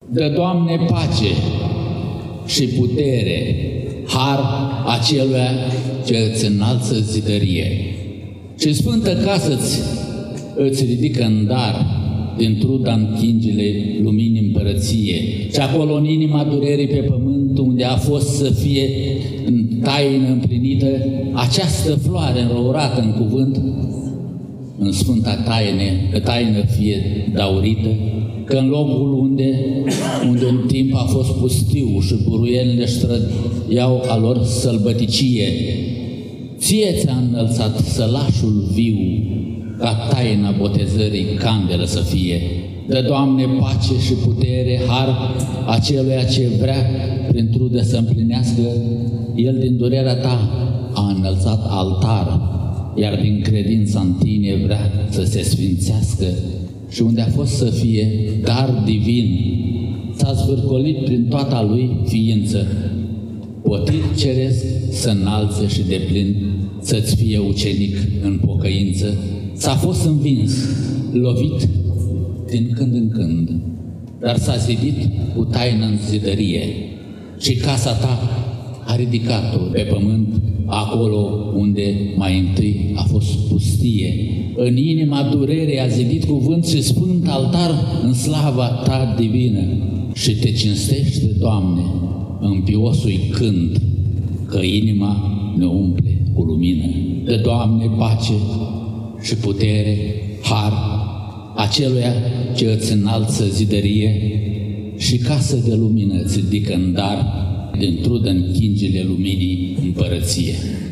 Dă, Doamne, pace și putere, har aceluia ce îți înalță zidărie. Și sfântă casă îți ridică în dar din truda închingile luminii împărăție. Și acolo în inima durerii pe pământ, unde a fost să fie în taină împlinită această floare înrourată în cuvânt, în sfânta taină fie daurită, că în locul unde în timp a fost pustiu și buruielile iau a lor sălbăticie, ție ți-a înălțat sălașul viu, ca taina botezării candelă să fie. Dă, Doamne, pace și putere, har aceluia ce vrea prin trudă să împlinească. El din durerea ta a înălțat altar, iar din credința în tine vrea să se sfințească. Și unde a fost să fie dar divin, s-a zvârcolit prin toată lui ființă, potit ceresc să înalțe și deplin, să-ți fie ucenic în pocăință. S-a fost învins, lovit din când în când, dar s-a zidit cu taină în zidărie și casa ta a ridicat-o pe pământ, acolo unde mai întâi a fost pustie. În inima durerii a zidit cuvânt și sfânt altar în slava ta divină și te cinstește, Doamne, în piosui cânt, că inima ne umple cu lumină. Dă, Doamne, pace și putere, har aceluia ce îți înalță zidărie și casă de lumină îți ridică în dar din trudă închingile luminii împărăție.